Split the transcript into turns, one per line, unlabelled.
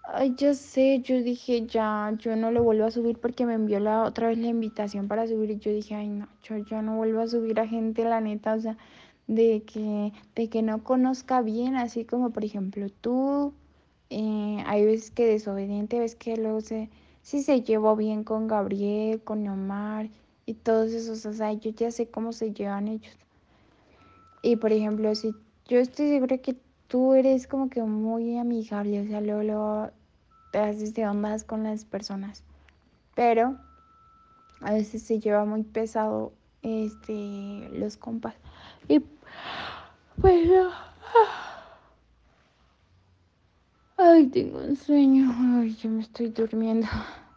Ay, ya sé, yo dije ya, yo no lo vuelvo a subir porque me envió la otra vez la invitación para subir y yo dije, ay no, yo ya no vuelvo a subir a gente, la neta, o sea, de que no conozca bien, así como por ejemplo tú, hay veces que desobediente, ves que luego si se llevó bien con Gabriel, con Omar y todos esos, o sea, yo ya sé cómo se llevan ellos. Y por ejemplo, si yo estoy segura que tú eres como que muy amigable, o sea, luego te haces de ondas con las personas, pero a veces se lleva muy pesado los compas. Y pues no. Ay, tengo un sueño. Ay, yo me estoy durmiendo.